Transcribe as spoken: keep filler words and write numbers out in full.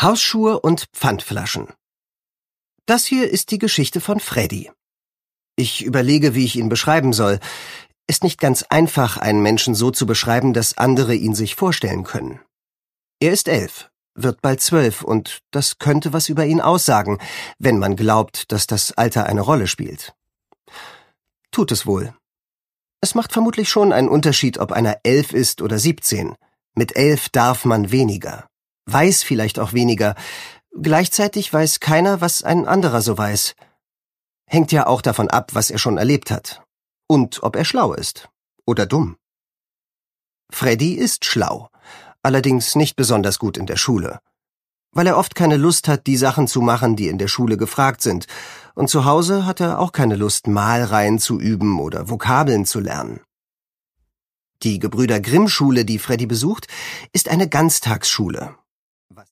Hausschuhe und Pfandflaschen. Das hier ist die Geschichte von Freddy. Ich überlege, wie ich ihn beschreiben soll. Ist nicht ganz einfach, einen Menschen so zu beschreiben, dass andere ihn sich vorstellen können. Er ist elf, wird bald zwölf, und das könnte was über ihn aussagen, wenn man glaubt, dass das Alter eine Rolle spielt. Tut es wohl. Es macht vermutlich schon einen Unterschied, ob einer elf ist oder siebzehn. Mit elf darf man weniger, weiß vielleicht auch weniger. Gleichzeitig weiß keiner, was ein anderer so weiß. Hängt ja auch davon ab, was er schon erlebt hat. Und ob er schlau ist. Oder dumm. Freddy ist schlau. Allerdings nicht besonders gut in der Schule. Weil er oft keine Lust hat, die Sachen zu machen, die in der Schule gefragt sind. Und zu Hause hat er auch keine Lust, Malreihen zu üben oder Vokabeln zu lernen. Die Gebrüder Grimm-Schule, die Freddy besucht, ist eine Ganztagsschule.